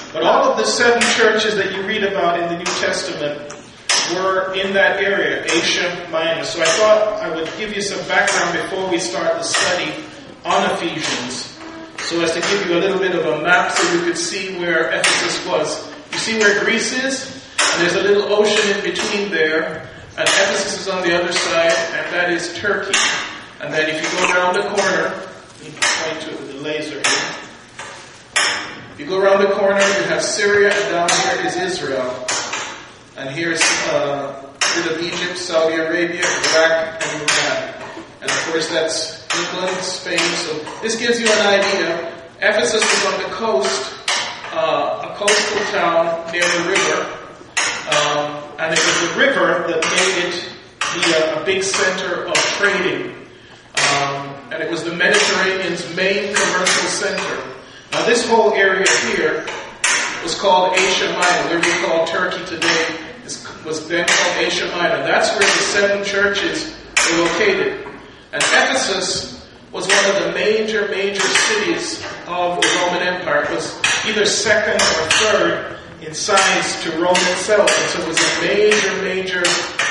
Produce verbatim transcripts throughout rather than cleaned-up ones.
But all of the seven churches that you read about in the New Testament were in that area, Asia Minor. So I thought I would give you some background before we start the study on Ephesians, so as to give you a little bit of a map so you could see where Ephesus was. You see where Greece is? And there's a little ocean in between there, and Ephesus is on the other side, and that is Turkey. And then if you go around the corner, let me point to the laser here. If you go around the corner, you have Syria, and down here is Israel. And here's uh, a bit of Egypt, Saudi Arabia, Iraq, and Iran. And of course that's England, Spain. So this gives you an idea. Ephesus is on the coast, uh, a coastal town near the river. Um, and it was the river that made it be a, a big center of trading. Um, and it was the Mediterranean's main commercial center. Now this whole area here was called Asia Minor. Where we call Turkey today is, was then called Asia Minor. That's where the seven churches were located. And Ephesus was one of the major, major cities of the Roman Empire. It was either second or third in size to Rome itself. And so it was a major, major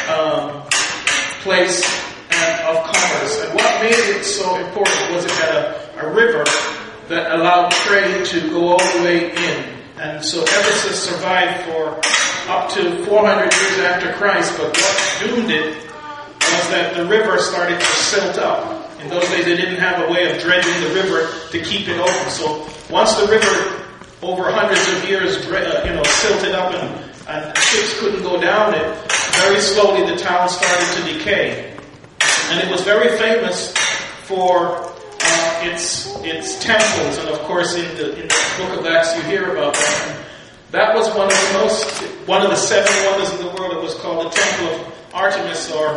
um, place of commerce. And what made it so important was it had a, a river that allowed trade to go all the way in. And so Ephesus survived for up to four hundred years after Christ, but what doomed it was that the river started to silt up. In those days they didn't have a way of dredging the river to keep it open. So once the river, over hundreds of years, you know, silted up and, and ships couldn't go down it, very slowly the town started to decay. And it was very famous for uh, its its temples, and of course in the in the book of Acts you hear about that. And that was one of the most one of the seven wonders in the world. It was called the Temple of Artemis or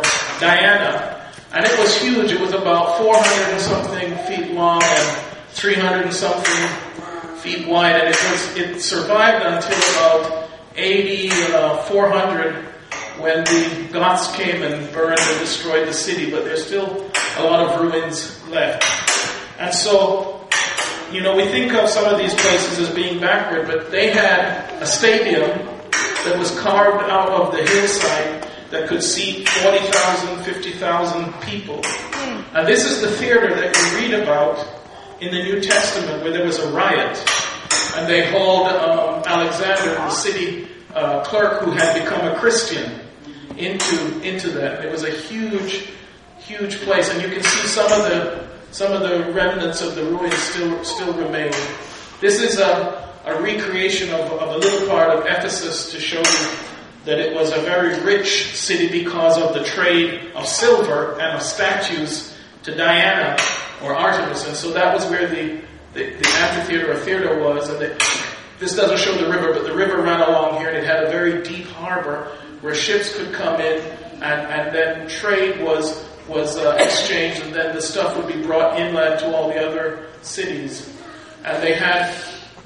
Diana, and it was huge. It was about four hundred and something feet long and three hundred and something feet wide, and it was it survived until about eighty, uh, four hundred. When the Goths came and burned and destroyed the city, but there's still a lot of ruins left. And so, you know, we think of some of these places as being backward, but they had a stadium that was carved out of the hillside that could seat forty thousand, fifty thousand people. And this is the theater that you read about in the New Testament where there was a riot. And they hauled um, Alexander, the city uh, clerk who had become a Christian, into into that. It was a huge, huge place, and you can see some of the some of the remnants of the ruins still still remain. This is a, a recreation of, of a little part of Ephesus to show you that it was a very rich city because of the trade of silver and of statues to Diana or Artemis, and so that was where the the, the amphitheater or theater was. And the, this doesn't show the river, but the river ran along here, and it had a very deep harbor where ships could come in, and, and then trade was was uh, exchanged, and then the stuff would be brought inland to all the other cities. And they had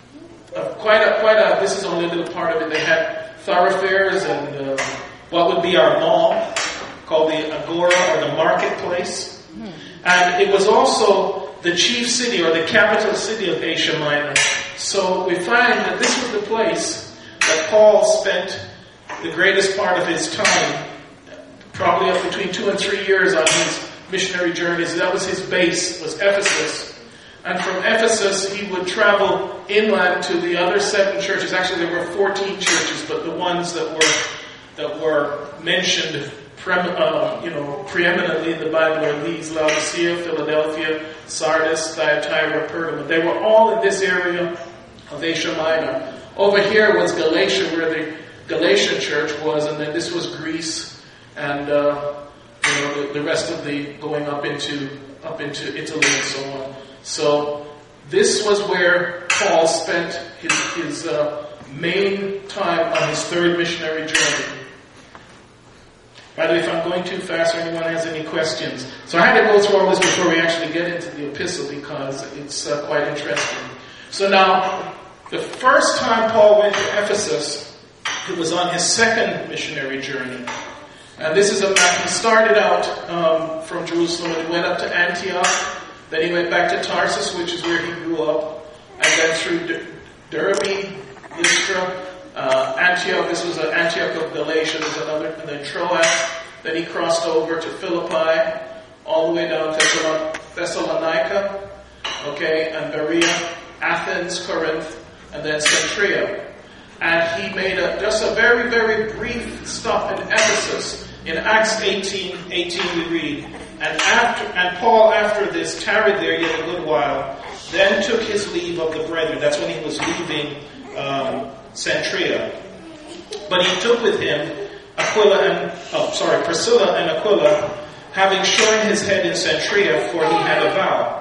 uh, quite a quite a. This is only a little part of it. They had thoroughfares and uh, what would be our mall, called the Agora or the marketplace, mm. and it was also the chief city or the capital city of Asia Minor. So we find that this was the place that Paul spent the greatest part of his time, probably up between two and three years on his missionary journeys. That was his base, was Ephesus. And from Ephesus, he would travel inland to the other seven churches. Actually, there were fourteen churches, but the ones that were that were mentioned, pre- uh, you know, preeminently in the Bible are these: Laodicea, Philadelphia, Sardis, Thyatira, Pergamum. They were all in this area of Asia Minor. Over here was Galatia, where the Galatian church was, and then this was Greece, and uh, you know the, the rest of the going up into up into Italy and so on. So this was where Paul spent his, his uh, main time on his third missionary journey. By the way, if I'm going too fast or anyone has any questions. So I had to go through all this before we actually get into the epistle because it's uh, quite interesting. So now, the first time Paul went to Ephesus, it was on his second missionary journey. And this is a map. He started out um, from Jerusalem and went up to Antioch. Then he went back to Tarsus, which is where he grew up. And then through Derbe, Galatia, there's another, and then Troas. Then he crossed over to Philippi, all the way down to Thessalonica, okay, and Berea, Athens, Corinth, and then Centuria. And he made a, just a very, very brief stop in Ephesus. In Acts eighteen, eighteen we read, and after and Paul after this tarried there yet a good while, then took his leave of the brethren. That's when he was leaving um, Centuria. But he took with him Aquila and oh, sorry, Priscilla and Aquila, having shorn his head in Centuria, for he had a vow.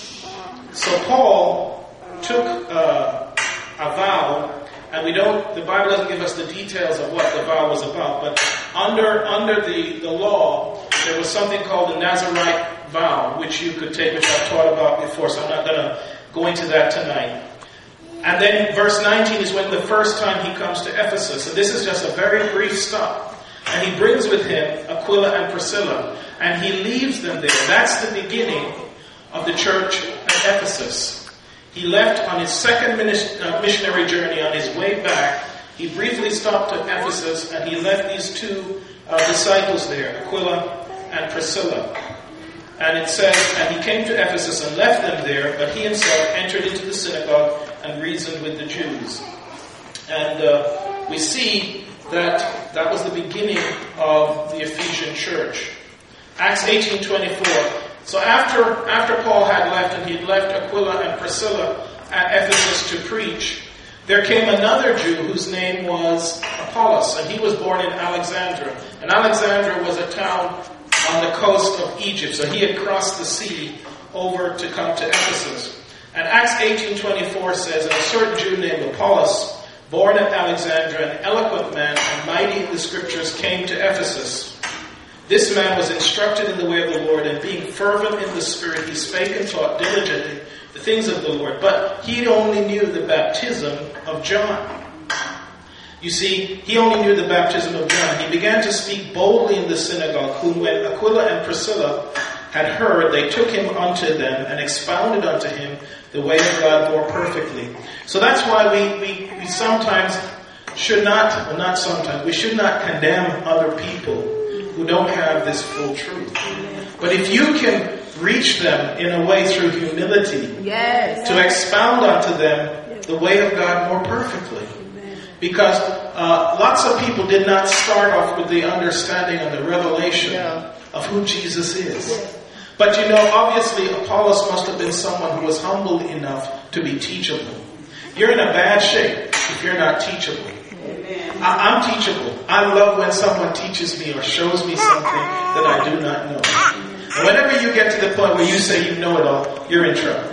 So Paul took uh, a vow. And we don't, the Bible doesn't give us the details of what the vow was about, but under under the, the law, there was something called the Nazirite vow, which you could take, which I've taught about before, so I'm not going to go into that tonight. And then verse nineteen is when the first time he comes to Ephesus, and this is just a very brief stop. And he brings with him Aquila and Priscilla, and he leaves them there. That's the beginning of the church at Ephesus. He left on his second missionary journey. On his way back, he briefly stopped at Ephesus, and he left these two uh, disciples there, Aquila and Priscilla. And it says, and he came to Ephesus and left them there, but he himself entered into the synagogue and reasoned with the Jews. And uh, we see that that was the beginning of the Ephesian church. Acts eighteen twenty-four. So after after Paul had left, and he'd left Aquila and Priscilla at Ephesus to preach, there came another Jew whose name was Apollos, and he was born in Alexandria. And Alexandria was a town on the coast of Egypt, so he had crossed the sea over to come to Ephesus. And Acts eighteen twenty-four says, and a certain Jew named Apollos, born at Alexandria, an eloquent man and mighty in the scriptures, came to Ephesus. This man was instructed in the way of the Lord, and being fervent in the Spirit, he spake and taught diligently the things of the Lord. But he only knew the baptism of John. You see, he only knew the baptism of John. He began to speak boldly in the synagogue, whom when Aquila and Priscilla had heard, they took him unto them and expounded unto him the way of God more perfectly. So that's why we, we, we sometimes should not, well not sometimes, we should not condemn other people who don't have this full truth. But if you can reach them in a way through humility, yes, to expound unto them the way of God more perfectly. Because uh, lots of people did not start off with the understanding and the revelation yeah. of who Jesus is. Yeah. But you know, obviously Apollos must have been someone who was humble enough to be teachable. You're in a bad shape if you're not teachable. I, I'm teachable. I love when someone teaches me or shows me something that I do not know. And whenever you get to the point where you say you know it all, you're in trouble.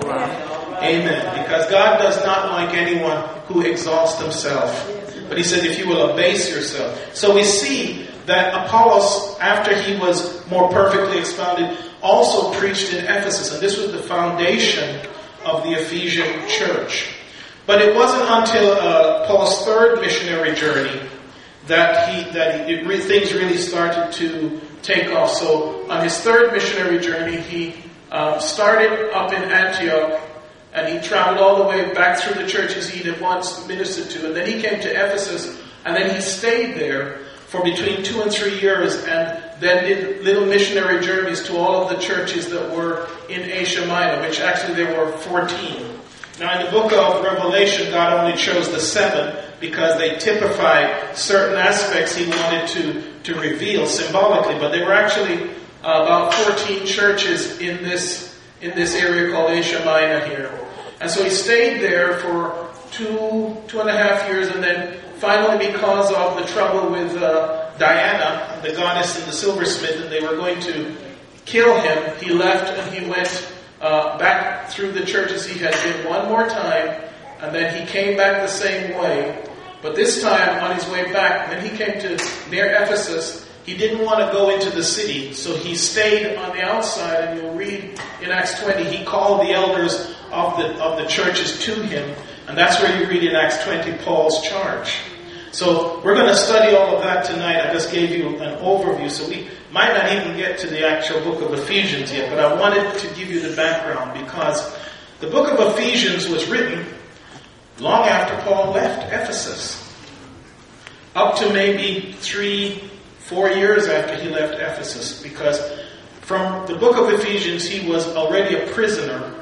Amen. Because God does not like anyone who exalts themselves. But he said, if you will abase yourself. So we see that Apollos, after he was more perfectly expounded, also preached in Ephesus. And this was the foundation of the Ephesian church. But it wasn't until uh, Paul's third missionary journey that he that he, it, things really started to take off. So on his third missionary journey, he uh, started up in Antioch, and he traveled all the way back through the churches he had once ministered to. And then he came to Ephesus, and then he stayed there for between two and three years, and then did little missionary journeys to all of the churches that were in Asia Minor, which actually there were fourteen. Now in the book of Revelation, God only chose the seven because they typified certain aspects he wanted to, to reveal symbolically. But there were actually uh, about fourteen churches in this in this area called Asia Minor here. And so he stayed there for two, two and a half years, and then finally, because of the trouble with uh, Diana, the goddess and the silversmith, and they were going to kill him, he left and he went uh, back through the churches he had been one more time, and then he came back the same way. But this time, on his way back, when he came to near Ephesus, he didn't want to go into the city, so he stayed on the outside, and you'll read in Acts twenty, he called the elders of the of the churches to him, and that's where you read in Acts twenty Paul's charge. So we're going to study all of that tonight. I just gave you an overview, so we might not even get to the actual book of Ephesians yet, but I wanted to give you the background because the book of Ephesians was written long after Paul left Ephesus. up to maybe three, four years after he left Ephesus, because from the book of Ephesians, he was already a prisoner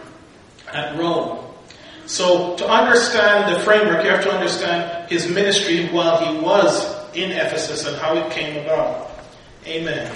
at Rome. So to understand the framework, you have to understand his ministry while he was in Ephesus and how it came about. Amen.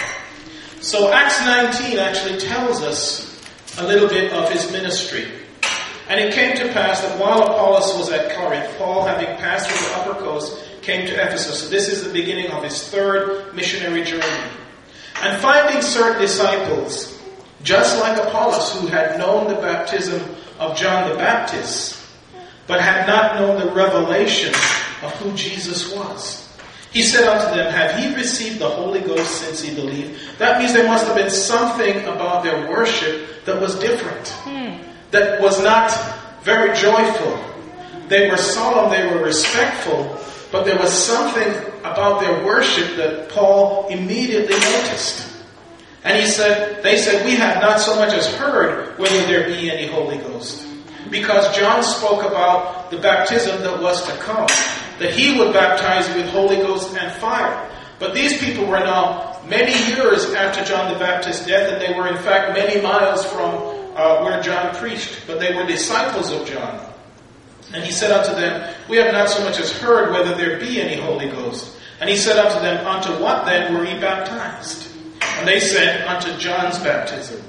So Acts nineteen actually tells us a little bit of his ministry. And it came to pass that while Apollos was at Corinth, Paul, having passed through the upper coast, came to Ephesus. So this is the beginning of his third missionary journey. And finding certain disciples, just like Apollos, who had known the baptism of John the Baptist, but had not known the revelation of who Jesus was, he said unto them, have ye received the Holy Ghost since ye believed? That means there must have been something about their worship that was different, hmm. that was not very joyful. They were solemn, they were respectful, but there was something about their worship that Paul immediately noticed. And he said, they said, we have not so much as heard whether there be any Holy Ghost. Because John spoke about the baptism that was to come, that he would baptize you with Holy Ghost and fire. But these people were now many years after John the Baptist's death, and they were in fact many miles from uh, where John preached. But they were disciples of John. And he said unto them, we have not so much as heard whether there be any Holy Ghost. And he said unto them, unto what then were ye baptized? And they said, unto John's baptism.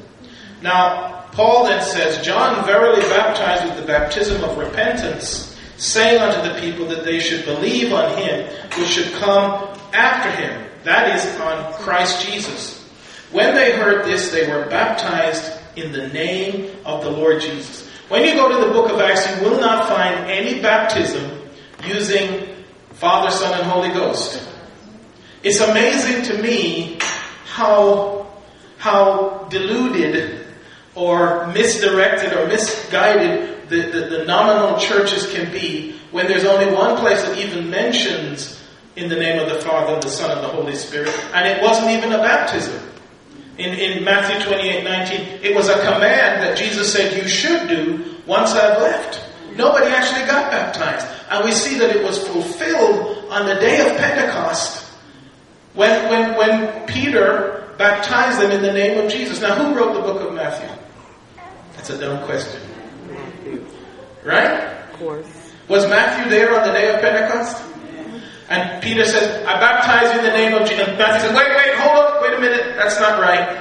Now, Paul then says, John verily baptized with the baptism of repentance, saying unto the people that they should believe on him which should come after him, that is, on Christ Jesus. When they heard this, they were baptized in the name of the Lord Jesus. When you go to the book of Acts, you will not find any baptism using Father, Son, and Holy Ghost. It's amazing to me how, how deluded or misdirected or misguided the, the, the nominal churches can be when there's only one place that even mentions in the name of the Father, the Son, and the Holy Spirit, and it wasn't even a baptism. In, in Matthew twenty-eight nineteen, it was a command that Jesus said you should do once I've left. Nobody actually got baptized. And we see that it was fulfilled on the day of Pentecost when, when, when Peter baptized them in the name of Jesus. Now, who wrote the book of Matthew? That's a dumb question. Matthew. Right? Of course. Was Matthew there on the day of Pentecost? And Peter said, I baptize you in the name of Jesus. And Matthew said, wait, wait, hold up, wait a minute. That's not right.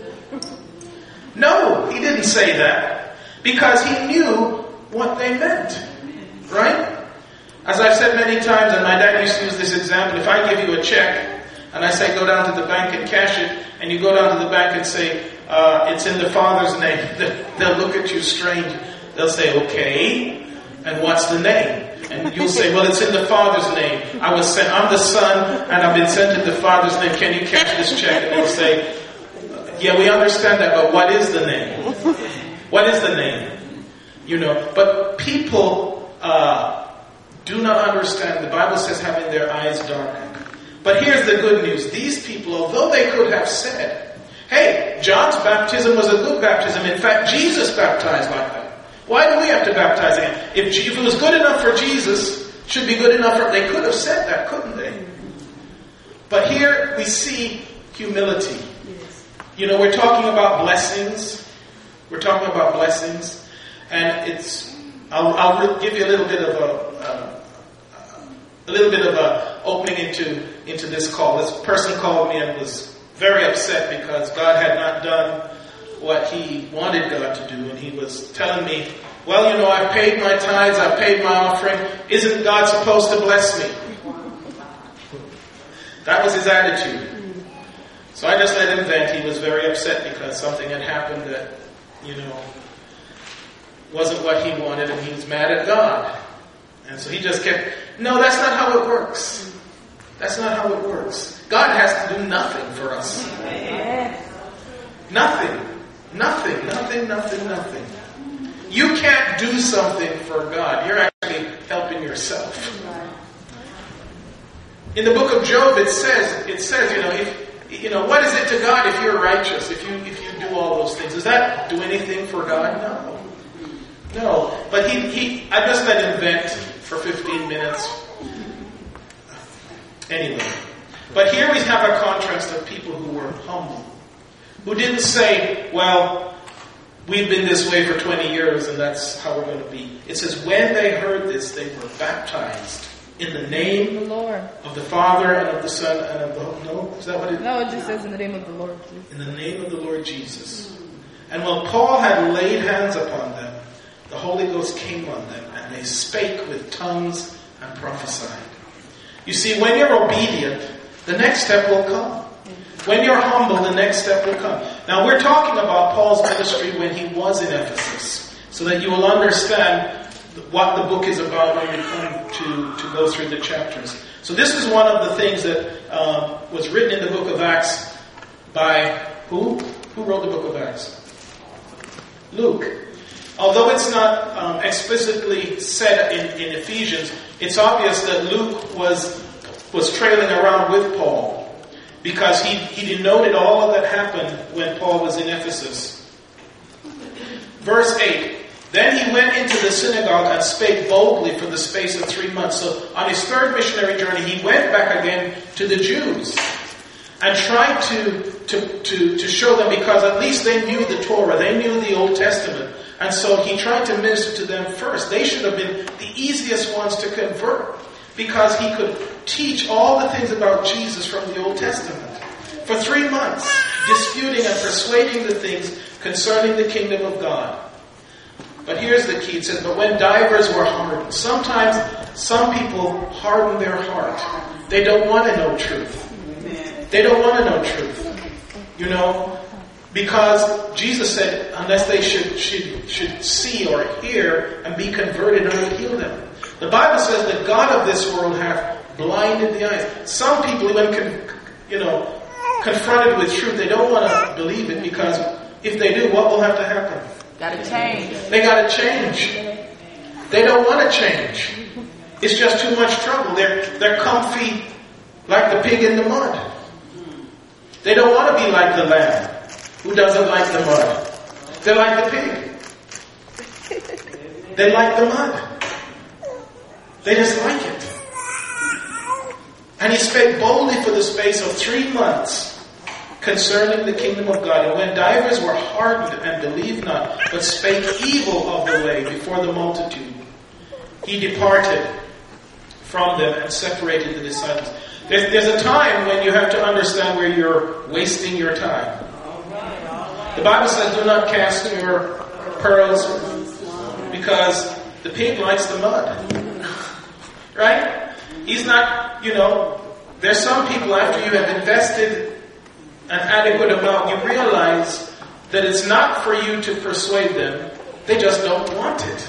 No, he didn't say that. Because he knew what they meant. Right? As I've said many times, and my dad used to use this example, if I give you a check, and I say go down to the bank and cash it, and you go down to the bank and say, uh, it's in the Father's name, they'll look at you strange. They'll say, okay, and what's the name? And you'll say, well, it's in the Father's name. I was sent, I'm the Son, and I've been sent in the Father's name. Can you cash this check? And they'll say, yeah, we understand that, but what is the name? What is the name? You know, but people uh, do not understand. The Bible says having their eyes darkened. But here's the good news. These people, although they could have said, hey, John's baptism was a good baptism. In fact, Jesus baptized like that. Why do we have to baptize again? If, if it was good enough for Jesus, it should be good enough for... They could have said that, couldn't they? But here we see humility. You know, we're talking about blessings. We're talking about blessings. And it's... I'll, I'll give you a little bit of a... a a little bit of a opening into, into this call. This person called me and was very upset because God had not done what he wanted God to do. And he was telling me, well, you know, I've paid my tithes, I've paid my offering. Isn't God supposed to bless me? That was his attitude. So I just let him vent. He was very upset because something had happened that, you know, wasn't what he wanted, and he was mad at God. And so he just kept, no, that's not how it works. That's not how it works. God has to do nothing for us. Nothing. Nothing, nothing, nothing, nothing. You can't do something for God. You're actually helping yourself. In the book of Job, it says, it says, you know, if, you know, what is it to God if you're righteous, if you if you do all those things? Does that do anything for God? No. No. But he, he I just let him vent for fifteen minutes. Anyway. But here we have a contrast of people who were humble. Who didn't say, well, we've been this way for twenty years and that's how we're going to be. It says, when they heard this, they were baptized in the name the Lord. Of the Father and of the Son and of the... No? Is that what it... No, it just says in the name of the Lord Jesus. In the name of the Lord Jesus. And when Paul had laid hands upon them, the Holy Ghost came on them, and they spake with tongues and prophesied. You see, when you're obedient, the next step will come. When you're humble, the next step will come. Now, we're talking about Paul's ministry when he was in Ephesus, so that you will understand what the book is about when we come to, to go through the chapters. So this is one of the things that um, was written in the book of Acts by who? Who wrote the book of Acts? Luke. Although it's not um, explicitly said in, in Ephesians, it's obvious that Luke was was trailing around with Paul because he, he denoted all of that happened when Paul was in Ephesus. Verse eight. Then he went into the synagogue and spake boldly for the space of three months. So on his third missionary journey, he went back again to the Jews and tried to, to, to, to show them, because at least they knew the Torah, they knew the Old Testament. And so he tried to minister to them first. They should have been the easiest ones to convert, because he could teach all the things about Jesus from the Old Testament. For three months, disputing and persuading the things concerning the kingdom of God. But here's the key. It says, but when divers were hardened. Sometimes some people harden their heart. They don't want to know truth. They don't want to know truth. You know, because Jesus said, unless they should, should, should see or hear and be converted, I will heal them. The Bible says that God of this world hath blinded the eyes. Some people, when con, you know, confronted with truth, they don't want to believe it, because if they do, what will have to happen? Gotta change. They gotta change. They don't want to change. It's just too much trouble. They're, they're comfy like the pig in the mud. They don't want to be like the lamb who doesn't like the mud. They like the pig. They like the mud. They just like it. And he spake boldly for the space of three months concerning the kingdom of God. And when divers were hardened and believed not, but spake evil of the way before the multitude, he departed from them and separated the disciples. There's, there's a time when you have to understand where you're wasting your time. The Bible says, do not cast your pearls, because the pig likes the mud. Right? He's not, you know, there's some people, after you have invested an adequate amount, you realize that it's not for you to persuade them. They just don't want it.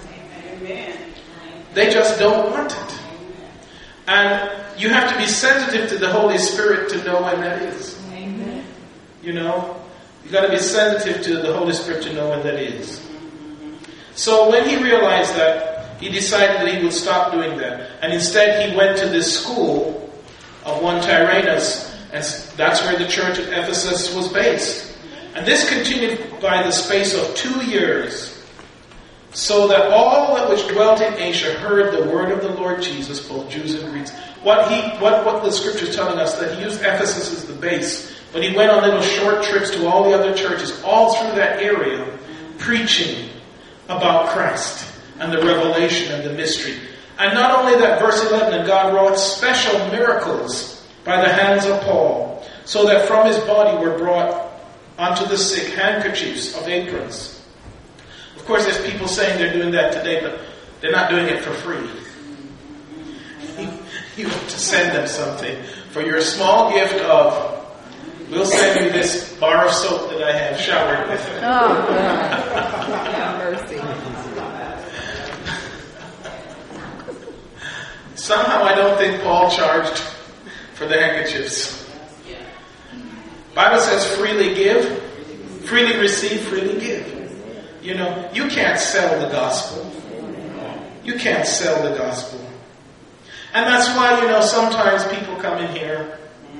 They just don't want it. And you have to be sensitive to the Holy Spirit to know when that is. You know, you got to be sensitive to the Holy Spirit to know when that is. So when he realized that, he decided that he would stop doing that. And instead he went to this school of one Tyrannus, and that's where the church at Ephesus was based. And this continued by the space of two years, so that all that which dwelt in Asia heard the word of the Lord Jesus, both Jews and Greeks. What he, what, what the scripture is telling us, that he used Ephesus as the base, but he went on little short trips to all the other churches, all through that area, preaching about Christ and the revelation and the mystery. And not only that, verse eleven, and God wrought special miracles by the hands of Paul, so that from his body were brought unto the sick handkerchiefs of aprons. Of course, there's people saying they're doing that today, but they're not doing it for free. You have to send them something. For your small gift of, we'll send you this bar of soap that I have showered with. Oh, God. Have mercy. Somehow I don't think Paul charged for the handkerchiefs. Bible says freely give, freely receive, freely give. You know, you can't sell the gospel. You can't sell the gospel. And that's why, you know, sometimes people come in here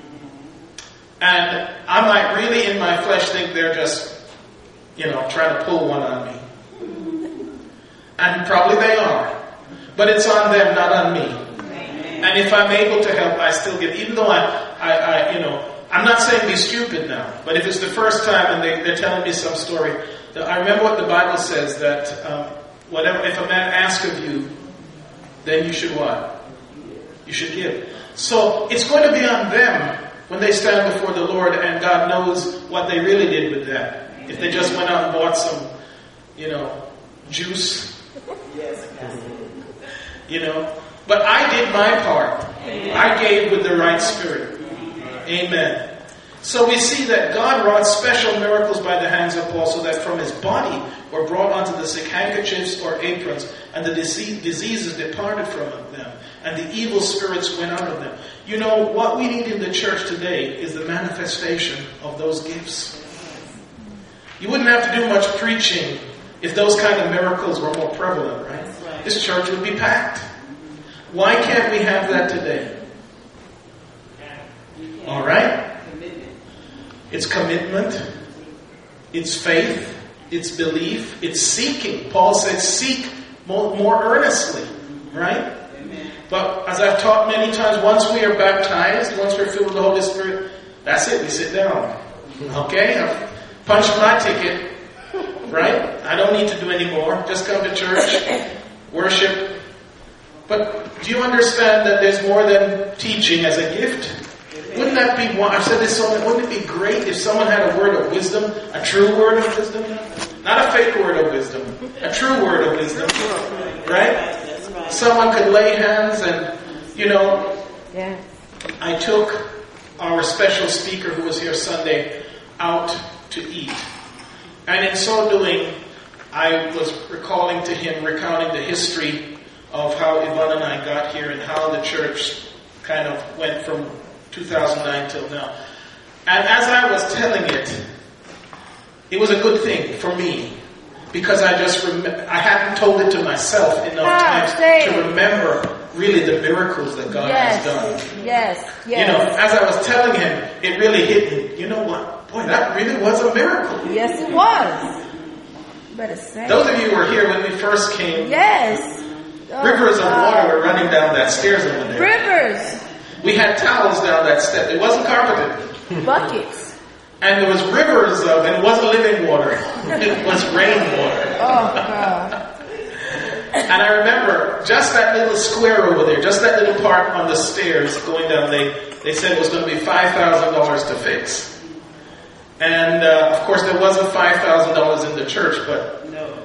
and I might really in my flesh think they're just, you know, trying to pull one on me. And probably they are. But it's on them, not on me. And And if I'm able to help, I still give. Even though I, I, I you know, I'm not saying be stupid now. But if it's the first time and they, they're telling me some story, I remember what the Bible says, that um, whatever, if a man asks of you, then you should what? You should give. So it's going to be on them when they stand before the Lord, and God knows what they really did with that. If they just went out and bought some, you know, juice. You know. But I did my part. I gave with the right spirit. Amen. So we see that God wrought special miracles by the hands of Paul, so that from his body were brought unto the sick handkerchiefs or aprons, and the disease, diseases departed from them, and the evil spirits went out of them. You know, what we need in the church today is the manifestation of those gifts. You wouldn't have to do much preaching if those kind of miracles were more prevalent, right? This church would be packed. Why can't we have that today? All right? It's commitment. It's faith. It's belief. It's seeking. Paul said, seek more, more earnestly. Right? But as I've taught many times, once we are baptized, once we're filled with the Holy Spirit, that's it. We sit down. Okay? I've punched my ticket. Right? I don't need to do any more. Just come to church. Worship. But do you understand that there's more than teaching as a gift? Wouldn't that be, I've said this so much, wouldn't it be great if someone had a word of wisdom, a true word of wisdom? Not a fake word of wisdom, a true word of wisdom, right? Someone could lay hands and, you know, yeah. I took our special speaker who was here Sunday out to eat. And in so doing, I was recalling to him, recounting the history of how Yvonne and I got here and how the church kind of went from two thousand nine till now. And as I was telling it, it was a good thing for me, because I just rem- I hadn't told it to myself enough ah, times to remember really the miracles that God yes, has done. Yes, yes. You know, as I was telling him, it really hit me. You know what? Boy, that really was a miracle. Yes, it was. You better say. Those of you who were here when we first came. Yes. Oh, rivers of God. water were running down that stairs over there. Rivers. We had towels down that step. It wasn't carpeted. Buckets. And there was rivers of, and it wasn't living water. It was rainwater. Oh, God. And I remember just that little square over there, just that little part on the stairs going down, they, they said it was going to be five thousand dollars to fix. And, uh, of course, there wasn't five thousand dollars in the church, but... No.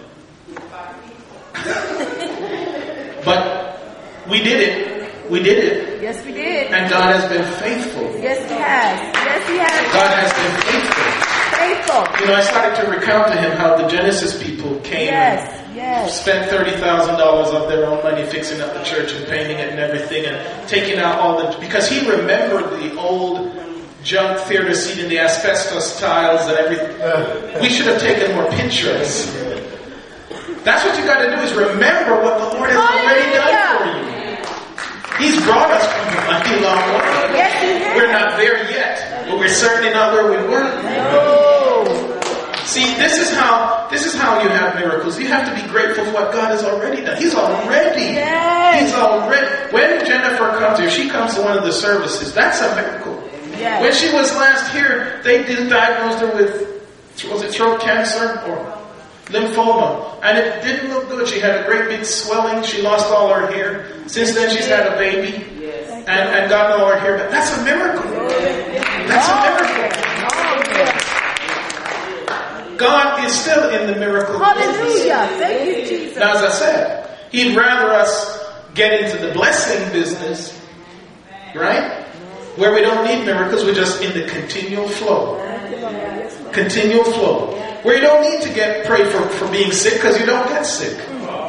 But we did it. We did it. Yes, we did. And God has been faithful. Yes, He has. Yes, He has. God has been faithful. Faithful. You know, I started to recount to him how the Genesis people came yes, and yes. spent thirty thousand dollars of their own money fixing up the church and painting it and everything and taking out all the... Because he remembered the old junk theater seat and the asbestos tiles and everything. We should have taken more pictures. That's what you got to do, is remember what the Lord has already done for you. He's brought us from a mighty long way. Yes, He has. We're not there yet, but we're certainly not where we were. No. See, this is how this is how you have miracles. You have to be grateful for what God has already done. He's already. Yes. He's already. When Jennifer comes here, she comes to one of the services. That's a miracle. Yes. When she was last here, they did diagnosed her with, was it throat cancer or lymphoma, and it didn't look good. She had a great big swelling. She lost all her hair. Since then, she's had a baby and, and gotten all her hair back. That's a miracle. That's a miracle. God is still in the miracle business. Hallelujah. Thank you, Jesus. Now, as I said, He'd rather us get into the blessing business, right? Where we don't need miracles, we're just in the continual flow. Continual flow. Where you don't need to get pray for, for being sick, because you don't get sick.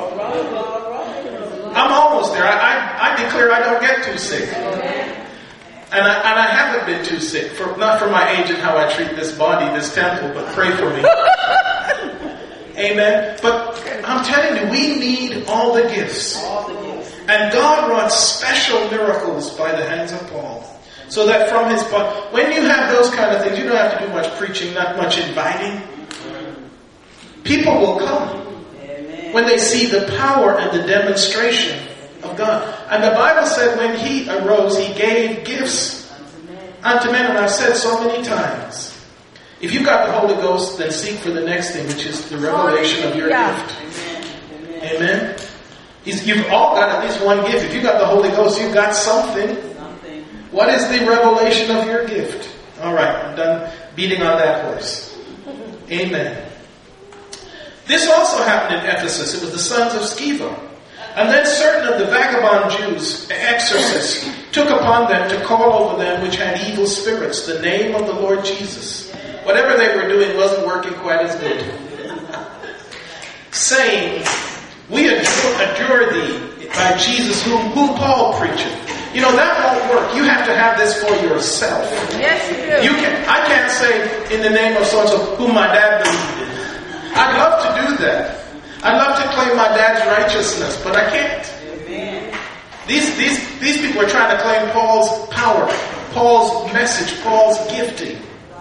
I'm almost there. I, I, I declare I don't get too sick. And I, and I haven't been too sick. For, not for my age and how I treat this body, this temple, but pray for me. Amen. But I'm telling you, we need all the gifts. And God wrought special miracles by the hands of Paul. So that from his body, when you have those kind of things, you don't have to do much preaching, not much inviting. People will come when they see the power and the demonstration of God. And the Bible said when he arose, he gave gifts unto men. And I've said so many times, if you got the Holy Ghost, then seek for the next thing, which is the revelation of your gift. Amen. He's, you've all got at least one gift. If you got the Holy Ghost, you've got something. What is the revelation of your gift? All right, I'm done beating on that horse. Amen. This also happened in Ephesus. It was the sons of Sceva. And then certain of the vagabond Jews, exorcists, took upon them to call over them which had evil spirits the name of the Lord Jesus. Whatever they were doing wasn't working quite as good. Saying, we adjure, adjure thee by Jesus whom, whom Paul preacheth. You know, that won't work. You have to have this for yourself. Yes, you do. You can, I can't say in the name of so-and-so whom my dad believed in. I'd love to do that. I'd love to claim my dad's righteousness, but I can't. Amen. These, these, these people are trying to claim Paul's power, Paul's message, Paul's gifting.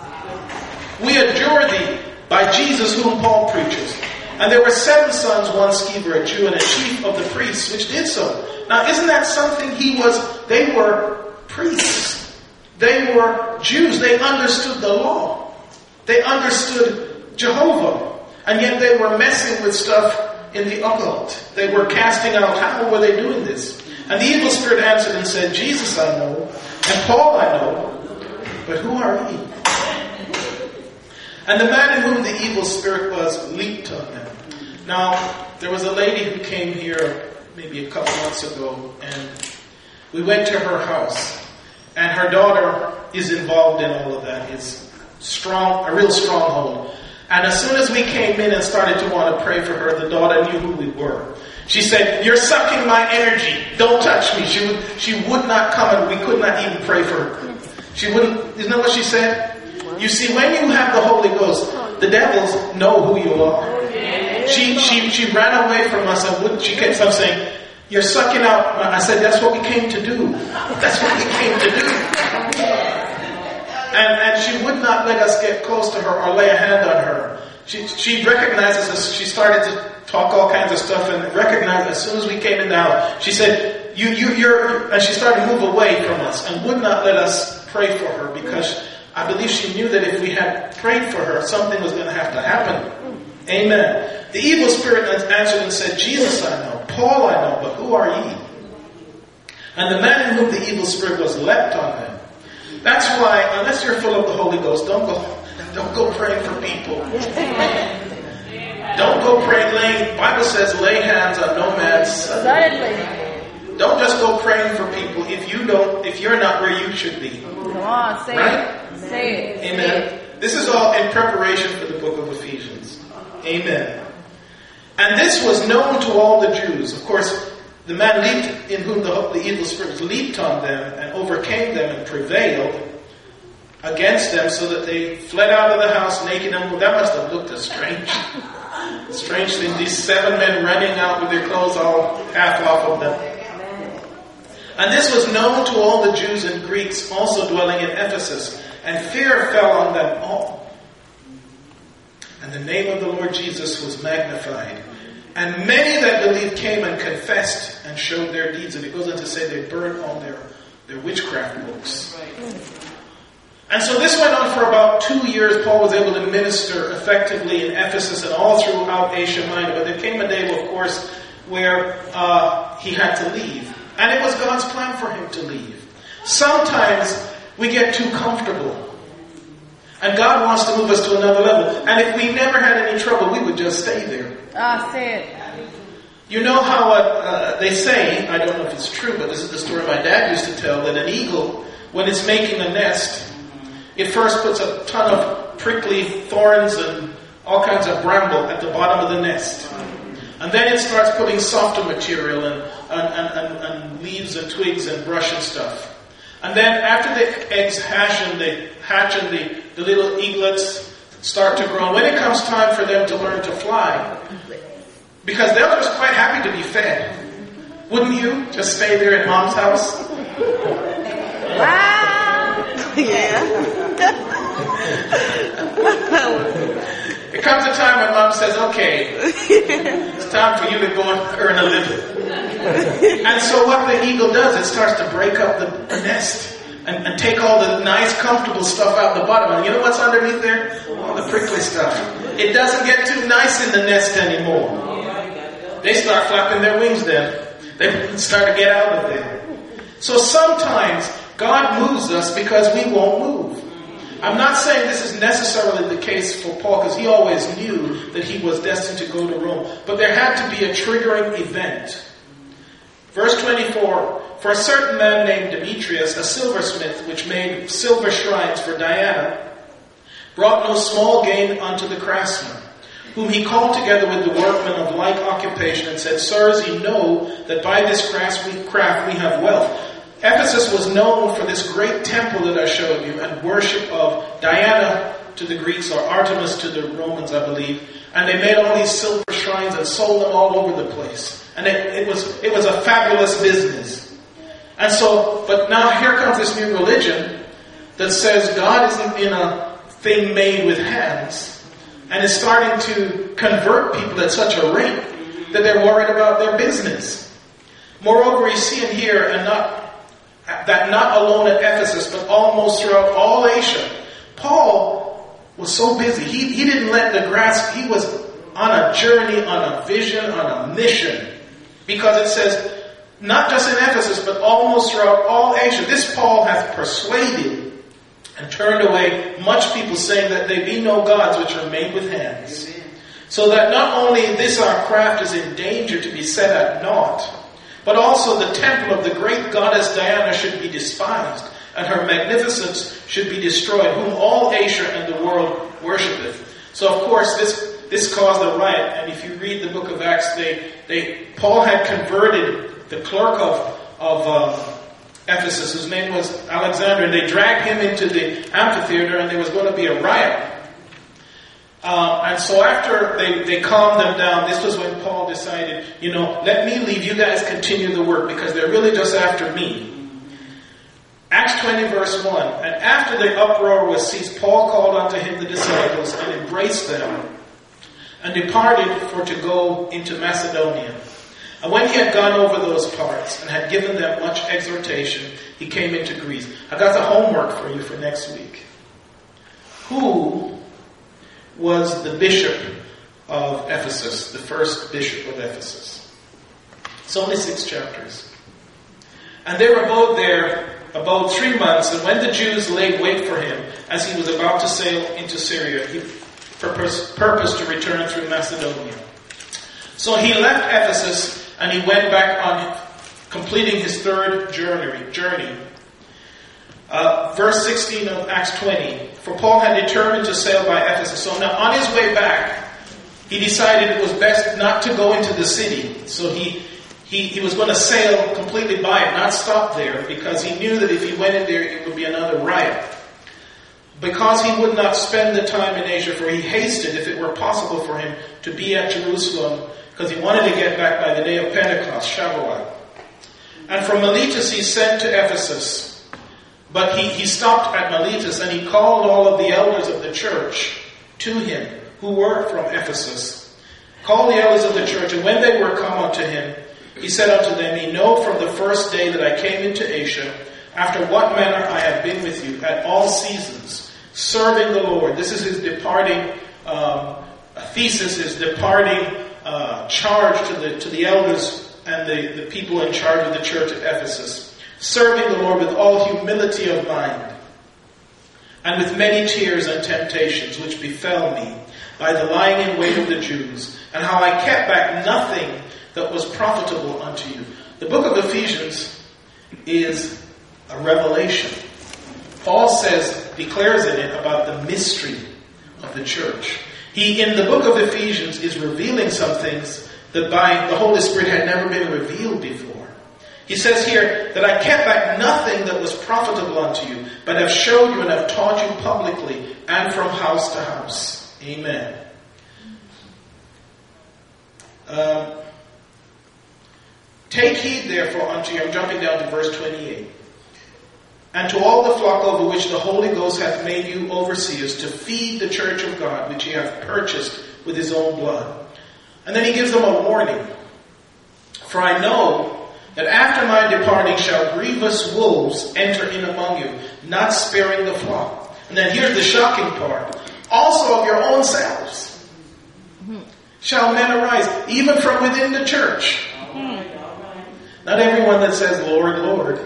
We adjure thee by Jesus whom Paul preaches. And there were seven sons, one Sceva, a Jew, and a chief of the priests, which did so. Now, isn't that something? He was, they were priests. They were Jews. They understood the law. They understood Jehovah. And yet they were messing with stuff in the occult. They were casting out. How were they doing this? And the evil spirit answered and said, Jesus I know, and Paul I know, but who are ye? And the man in whom the evil spirit was leaped on them. Now, there was a lady who came here maybe a couple months ago, and we went to her house. And her daughter is involved in all of that. It's strong, a real stronghold. And as soon as we came in and started to want to pray for her, the daughter knew who we were. She said, you're sucking my energy. Don't touch me. She would, she would not come, and we could not even pray for her. She wouldn't, isn't that what she said? You see, when you have the Holy Ghost, the devils know who you are. She she she ran away from us, and would, she kept on saying, you're sucking out. I said, that's what we came to do. That's what we came to do. And, and she would not let us get close to her or lay a hand on her. She she recognizes us. She started to talk all kinds of stuff and recognized as soon as we came in the house. She said, you, you, you're, and she started to move away from us and would not let us pray for her because I believe she knew that if we had prayed for her, something was going to have to happen. Amen. The evil spirit answered and said, Jesus I know, Paul I know, but who are ye? And the man in whom the evil spirit was leapt on them. That's why, unless you're full of the Holy Ghost, don't go don't go praying for people. Don't go praying, laying, the Bible says lay hands on no man's son. Don't just go praying for people if you don't, if you're not where you should be. Come on, say right? it. Say it. Amen. Say it. This is all in preparation for the book of Ephesians. Amen. And this was known to all the Jews. Of course, the man leaped, in whom the, the evil spirits leaped on them and overcame them and prevailed against them so that they fled out of the house naked and well, that must have looked a strange, strange thing. These seven men running out with their clothes all half off of them. And this was known to all the Jews and Greeks also dwelling in Ephesus, and fear fell on them all. And the name of the Lord Jesus was magnified. And many that believed came and confessed and showed their deeds. And it goes on to say they burned all their, their witchcraft books. And so this went on for about two years. Paul was able to minister effectively in Ephesus and all throughout Asia Minor. But there came a day, of course, where uh, he had to leave. And it was God's plan for him to leave. Sometimes we get too comfortable. And God wants to move us to another level. And if we never had any trouble, we would just stay there. Ah, say it. You know how uh, uh, they say, I don't know if it's true, but this is the story my dad used to tell, that an eagle, when it's making a nest, it first puts a ton of prickly thorns and all kinds of bramble at the bottom of the nest. And then it starts putting softer material and, and, and, and, and leaves and twigs and brush and stuff. And then after the eggs hatch and they hatch and the, the little eaglets start to grow, when it comes time for them to learn to fly, because they're just quite happy to be fed. Wouldn't you just stay there at mom's house? Wow! Yeah. It comes a time when mom says, okay, it's time for you to go and earn a living. And so what the eagle does, it starts to break up the nest and, and take all the nice, comfortable stuff out the bottom. And you know what's underneath there? All the prickly stuff. It doesn't get too nice in the nest anymore. They start flapping their wings then. They start to get out of there. So sometimes God moves us because we won't move. I'm not saying this is necessarily the case for Paul, because he always knew that he was destined to go to Rome. But there had to be a triggering event. Verse twenty-four, for a certain man named Demetrius, a silversmith, which made silver shrines for Diana, brought no small gain unto the craftsmen, whom he called together with the workmen of like occupation, and said, Sirs, ye know that by this craft we, craft we have wealth. Ephesus was known for this great temple that I showed you, and worship of Diana to the Greeks, or Artemis to the Romans, I believe. And they made all these silver shrines and sold them all over the place. And it, it was it was a fabulous business. And so, but now here comes this new religion that says God isn't in a thing made with hands, and is starting to convert people at such a rate that they're worried about their business. Moreover, we see in here, and not that not alone at Ephesus, but almost throughout all Asia, Paul was so busy. He, he didn't let the grass, he was on a journey, on a vision, on a mission. Because it says, not just in Ephesus, but almost throughout all Asia, this Paul hath persuaded and turned away much people, saying that they be no gods which are made with hands. Amen. So that not only this our craft is in danger to be set at naught, but also the temple of the great goddess Diana should be despised, and her magnificence should be destroyed, whom all Asia and the world worshipeth. So of course this this caused a riot, and if you read the book of Acts, they they Paul had converted the clerk of of uh, Ephesus, whose name was Alexander, and they dragged him into the amphitheater, and there was going to be a riot. Uh, and so after they, they calmed them down, this was when Paul decided, you know, let me leave, you guys continue the work, because they're really just after me. Acts twenty verse one, and after the uproar was ceased, Paul called unto him the disciples, and embraced them, and departed for to go into Macedonia. And when he had gone over those parts, and had given them much exhortation, he came into Greece. I got the homework for you for next week. Who was the bishop of Ephesus, the first bishop of Ephesus? It's only six chapters. And they were abode there about three months, and when the Jews laid wait for him, as he was about to sail into Syria, he purposed purpose to return through Macedonia. So he left Ephesus, and he went back on completing his third journey. journey. Uh, verse sixteen of Acts twenty. For Paul had determined to sail by Ephesus. So now on his way back, he decided it was best not to go into the city. So he, he, he was going to sail completely by it, not stop there, because he knew that if he went in there, it would be another riot. Because he would not spend the time in Asia, for he hasted, if it were possible for him, to be at Jerusalem, because he wanted to get back by the day of Pentecost, Shavuot. And from Miletus he sent to Ephesus. But he, he stopped at Miletus, and he called all of the elders of the church to him, who were from Ephesus. Called the elders of the church, and when they were come unto him, he said unto them, Ye know from the first day that I came into Asia, after what manner I have been with you at all seasons, serving the Lord. This is his departing um, thesis, his departing uh, charge to the to the elders and the, the people in charge of the church at Ephesus. Serving the Lord with all humility of mind, and with many tears and temptations which befell me by the lying in wait of the Jews, and how I kept back nothing that was profitable unto you. The book of Ephesians is a revelation. Paul says, declares in it about the mystery of the church. He, in the book of Ephesians, is revealing some things that by the Holy Spirit had never been revealed before. He says here that I kept back nothing that was profitable unto you, but have showed you and have taught you publicly and from house to house. Amen. Um, Take heed therefore unto you, I'm jumping down to verse twenty-eight. And to all the flock over which the Holy Ghost hath made you overseers, to feed the church of God, which he hath purchased with his own blood. And then he gives them a warning. For I know that after my departing shall grievous wolves enter in among you, not sparing the flock. And then here's the shocking part. Also of your own selves shall men arise, even from within the church. Not everyone that says, Lord, Lord.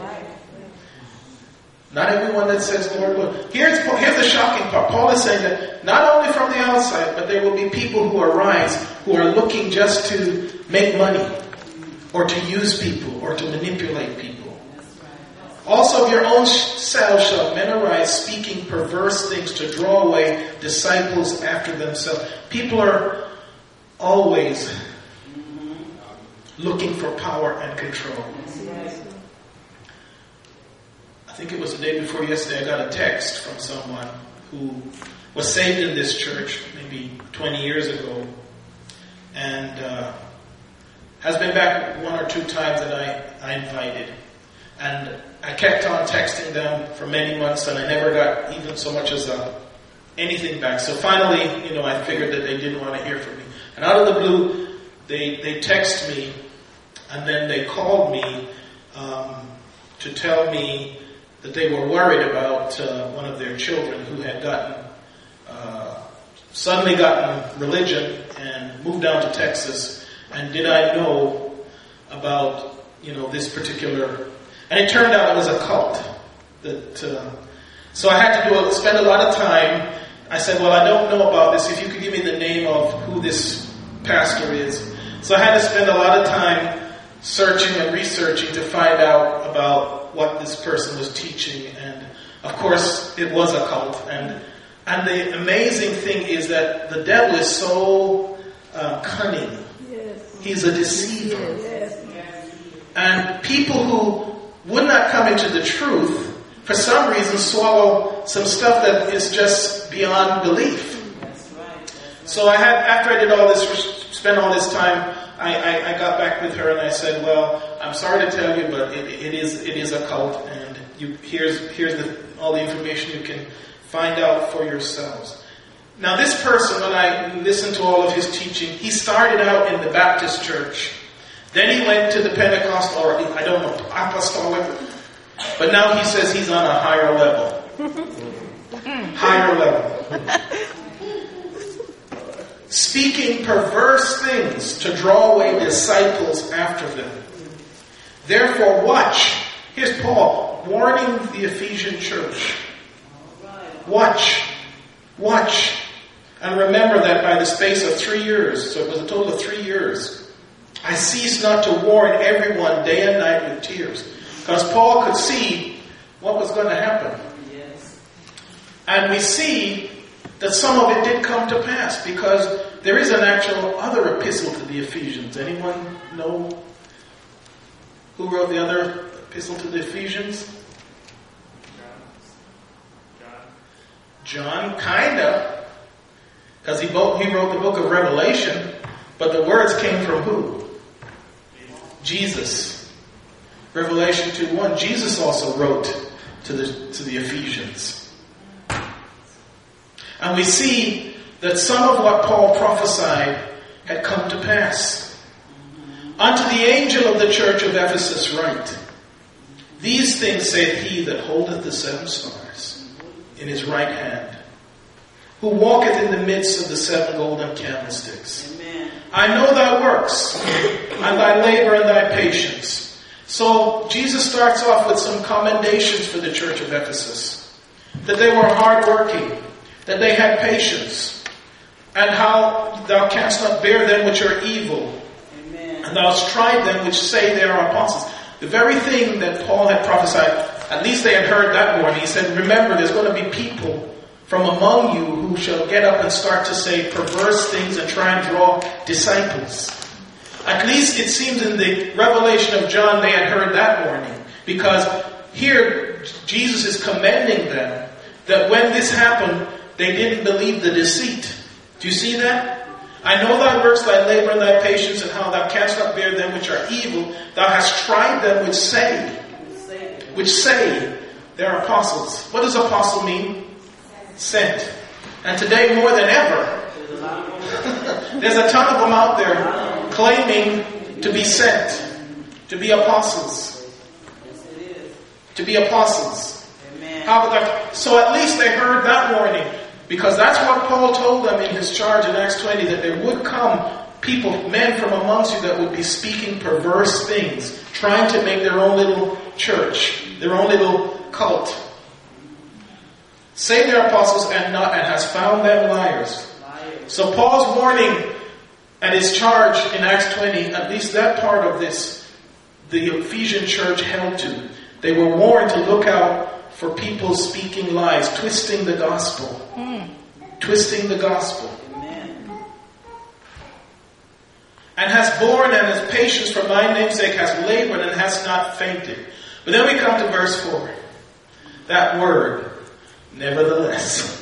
Not everyone that says, Lord, Lord. Here's, here's the shocking part. Paul is saying that not only from the outside, but there will be people who arise who are looking just to make money or to use people or to manipulate people. Also of your own selves shall men arise, speaking perverse things to draw away disciples after themselves. People are always looking for power and control. I think it was the day before yesterday, I got a text from someone who was saved in this church maybe twenty years ago and uh, has been back one or two times that I, I invited. And I kept on texting them for many months and I never got even so much as a, anything back. So finally, you know, I figured that they didn't want to hear from me. And out of the blue, they, they text me and then they called me um, to tell me that they were worried about uh, one of their children who had gotten, uh, suddenly gotten religion and moved down to Texas. And did I know about, you know, this particular, and it turned out it was a cult. That uh, so I had to do a, spend a lot of time. I said, well, I don't know about this. If you could give me the name of who this pastor is. So I had to spend a lot of time searching and researching to find out about what this person was teaching, and of course it was a cult. And and the amazing thing is that the devil is so uh, cunning. Yes. He's a deceiver. Yes. And people who would not come into the truth, for some reason, swallow some stuff that is just beyond belief. That's right. So I had, after I did all this, spent all this time, I, I, I got back with her and I said, well, I'm sorry to tell you, but it, it is it is a cult, and you, here's here's the, all the information you can find out for yourselves. Now, this person, when I listened to all of his teaching, he started out in the Baptist church. Then he went to the Pentecostal, or I don't know, apostolic. But now he says he's on a higher level. Higher level. Speaking perverse things to draw away disciples after them. Therefore watch. Here's Paul warning the Ephesian church. Watch. Watch. And remember that by the space of three years, so it was a total of three years, I cease not to warn everyone day and night with tears. Because Paul could see what was going to happen. Yes. And we see that some of it did come to pass, because there is an actual other epistle to the Ephesians. Anyone know who wrote the other epistle to the Ephesians? John. John, kinda. Because he, he wrote the book of Revelation, but the words came from who? Jesus. Revelation two one. Jesus also wrote to the to the Ephesians. And we see that some of what Paul prophesied had come to pass. Unto the angel of the church of Ephesus write, these things saith he that holdeth the seven stars in his right hand, who walketh in the midst of the seven golden candlesticks. Amen. I know thy works, and thy labor and thy patience. So Jesus starts off with some commendations for the church of Ephesus. That they were hardworking, that they had patience, and how thou canst not bear them which are evil, Amen. And thou hast tried them which say they are apostles. The very thing that Paul had prophesied, at least they had heard that morning. He said, remember, there's going to be people from among you who shall get up and start to say perverse things and try and draw disciples. At least it seems in the revelation of John they had heard that warning. Because here Jesus is commending them that when this happened, they didn't believe the deceit. Do you see that? I know thy works, thy labor, and thy patience, and how thou canst not bear them which are evil. Thou hast tried them which say, which say they are apostles. What does apostle mean? Sent. And today more than ever, there's a ton of them out there claiming to be sent, to be apostles. To be apostles. How, like, so at least they heard that warning, because that's what Paul told them in his charge in Acts twenty, that there would come people, men from amongst you that would be speaking perverse things, trying to make their own little church, their own little cult. Say they're apostles and not, and has found them liars. So Paul's warning and his charge in Acts twenty, at least that part of this, the Ephesian church held to. They were warned to look out for people speaking lies, twisting the gospel. Mm. Twisting the gospel. Amen. And has borne and has patience for my name's sake, has labored and has not fainted. But then we come to verse four. That word, nevertheless.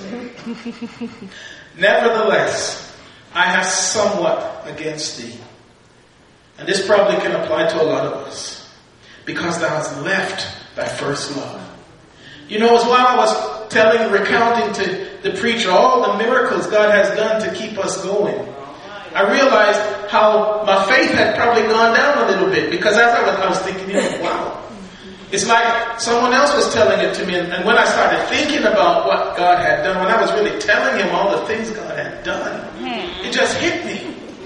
Nevertheless, I have somewhat against thee. And this probably can apply to a lot of us. Because thou hast left thy first love. You know, as while I was telling, recounting to the preacher all the miracles God has done to keep us going, I realized how my faith had probably gone down a little bit. Because as I was, I was thinking, you know, wow. It's like someone else was telling it to me. And when I started thinking about what God had done, when I was really telling him all the things God had done, it just hit me.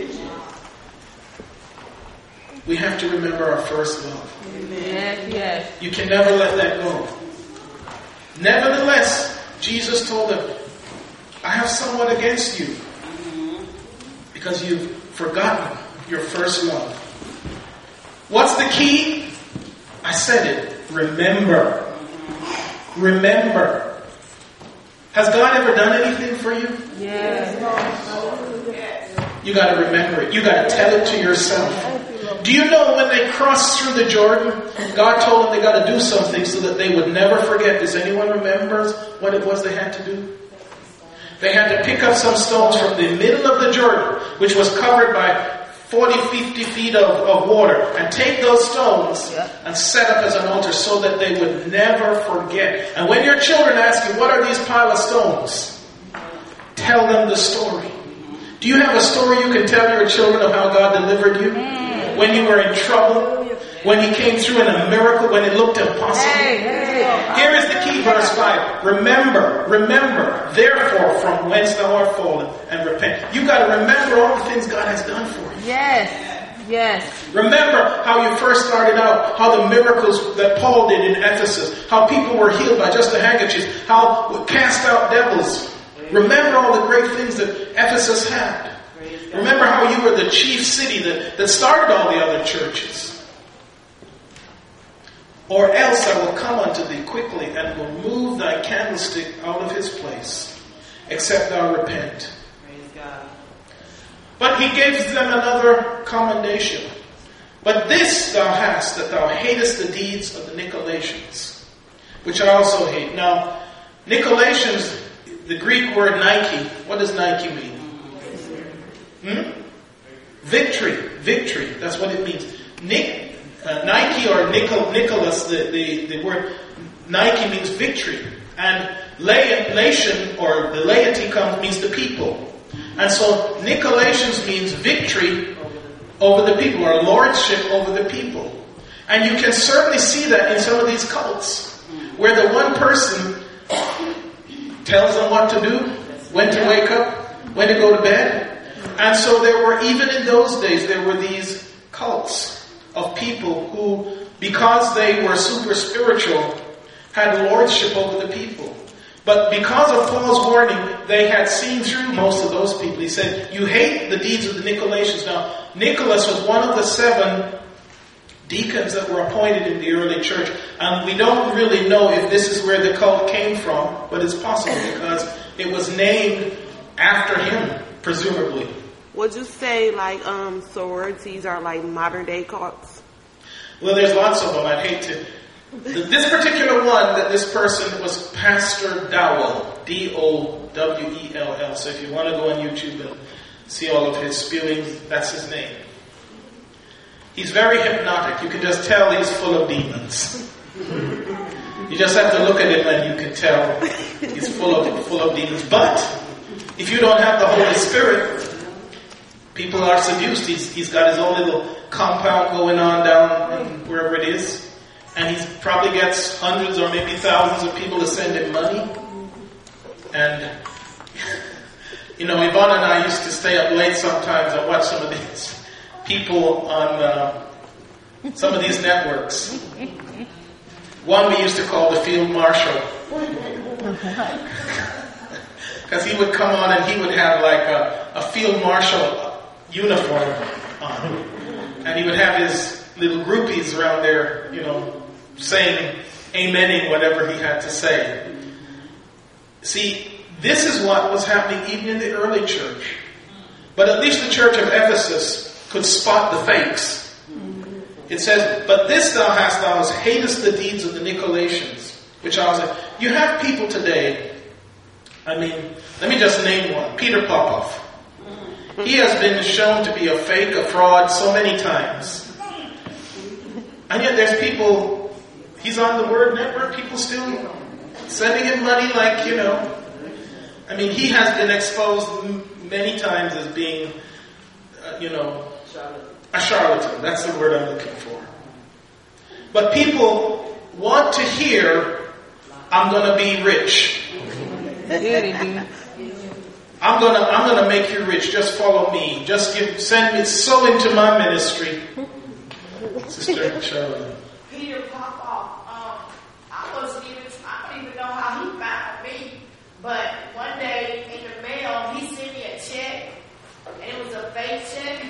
We have to remember our first love. Yes, yes. You can never let that go. Nevertheless, Jesus told them, I have somewhat against you. Because you've forgotten your first love. What's the key? I said it. Remember. Remember. Has God ever done anything for you? Yes. You got to remember it. You got to tell it to yourself. Do you know when they crossed through the Jordan, God told them they got to do something so that they would never forget. Does anyone remember what it was they had to do? They had to pick up some stones from the middle of the Jordan, which was covered by forty, fifty feet of, of water, and take those stones and set up as an altar so that they would never forget. And when your children ask you, what are these pile of stones? Tell them the story. Do you have a story you can tell your children of how God delivered you? When you were in trouble? When He came through in a miracle? When it looked impossible? Hey, hey. Here is the key, verse five. Remember, remember, therefore, from whence thou art fallen, and repent. You got to remember all the things God has done for you. Yes, yes. Remember how you first started out, how the miracles that Paul did in Ephesus, how people were healed by just a handkerchief, how we cast out devils. Remember all the great things that Ephesus had. Remember how you were the chief city that, that started all the other churches. Or else I will come unto thee quickly and will move thy candlestick out of his place, except thou repent. Praise God. But he gives them another commendation. But this thou hast, that thou hatest the deeds of the Nicolaitans, which I also hate. Now, Nicolaitans, the Greek word Nike, what does Nike mean? Hmm? Victory. Victory. That's what it means. Nick, uh, Nike or Nicol, Nicholas, the, the, the word Nike means victory. And laation, or the laity comes, means the people. And so Nicolaitans means victory over the people, or lordship over the people. And you can certainly see that in some of these cults, where the one person tells them what to do, when to wake up, when to go to bed. And so there were, even in those days, there were these cults of people who, because they were super spiritual, had lordship over the people. But because of Paul's warning, they had seen through most of those people. He said, you hate the deeds of the Nicolaitans. Now, Nicholas was one of the seven deacons that were appointed in the early church. And we don't really know if this is where the cult came from, but it's possible because it was named after him, presumably. Would you say like um, sororities are like modern day cults? Well, there's lots of them. I'd hate to. This particular one, that this person was Pastor Dowell, D O W E L L. So if you want to go on YouTube and see all of his spewings, that's his name. He's very hypnotic. You can just tell he's full of demons. You just have to look at him and you can tell he's full of full of demons. But if you don't have the Holy Spirit, people are seduced. He's, he's got his own little compound going on down in wherever it is. And he probably gets hundreds or maybe thousands of people to send him money. And, you know, Yvonne and I used to stay up late sometimes and watch some of these people on uh, some of these networks. One we used to call the Field Marshal. Because he would come on and he would have like a, a Field Marshal uniform on. And he would have his little groupies around there, you know, saying, amening whatever he had to say. See, this is what was happening even in the early church. But at least the church of Ephesus could spot the fakes. It says, but this thou hast, thou hast hatest the deeds of the Nicolaitans. Which I was like, you have people today, I mean, let me just name one, Peter Popoff. He has been shown to be a fake, a fraud so many times. And yet there's people, he's on the Word Network, people still sending him money like, you know. I mean, he has been exposed many times as being, uh, you know, a charlatan. That's the word I'm looking for. But people want to hear, I'm going to be rich. I'm gonna, I'm gonna make you rich. Just follow me. Just give, send me, sow into my ministry. Sister Charlotte. Peter Popoff. Um, I wasn't even, I don't even know how he found me. But one day in the mail, he sent me a check, and it was a fake check.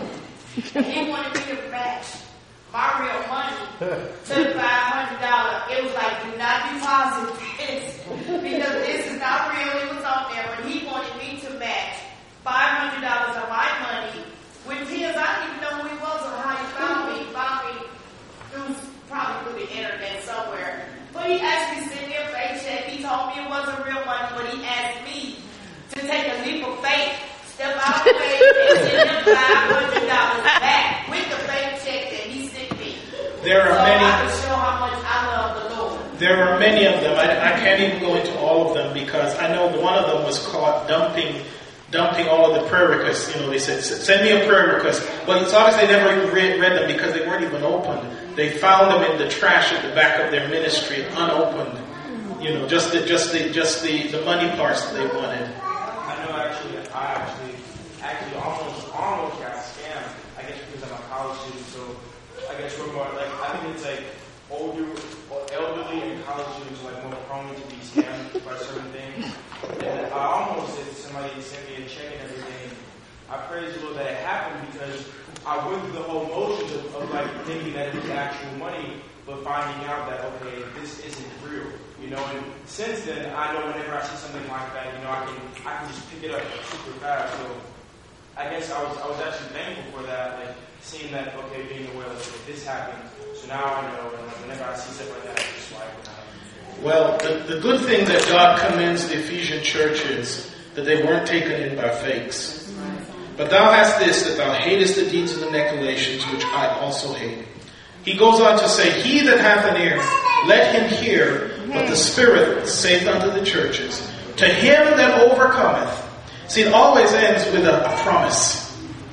And he wanted me to match my real money to the five hundred dollars. It was like, do not deposit this, because this is not real. It was on there, but he wanted me to match five hundred dollars of my money with his. I didn't even know who he was or how he found me. He found me through, probably through the internet somewhere. But he actually sent me a fake check. He told me it wasn't real money, but he asked me to take a leap of faith, step out of faith, and send him five hundred dollars back with the fake check that he sent me. There are so many. I can show how much I love the Lord. There are many of them. I, I can't even go into all of them because I know one of them was caught dumping, dumping all of the prayer requests. You know, they said, "Send me a prayer request." Well, it's obvious they never even read, read them because they weren't even opened. They found them in the trash at the back of their ministry, unopened. You know, just the just the just the, the money parts that they wanted. I know. Actually, I actually actually almost almost got scammed. I guess because I'm a college student, so I guess we're more like I think it's like older or elderly and college students are like more prone to be scammed by certain things. And I almost did somebody send me a check and everything. I praise the Lord that it happened because I went through the whole motions of, of like thinking that it was actual money, but finding out that okay, this isn't real. You know, and since then I know whenever I see something like that, you know, I can I can just pick it up super fast. So I guess I was I was actually thankful for that, like seeing that okay, being aware that okay, this happened. So now I know, and like whenever I see stuff like that, I just swipe it out. Well, the, the good thing that God commends the Ephesian church is that they weren't taken in by fakes. But thou hast this, that thou hatest the deeds of the Nicolaitans, which I also hate. He goes on to say, he that hath an ear, let him hear what the Spirit saith unto the churches. To him that overcometh. See, it always ends with a, a promise.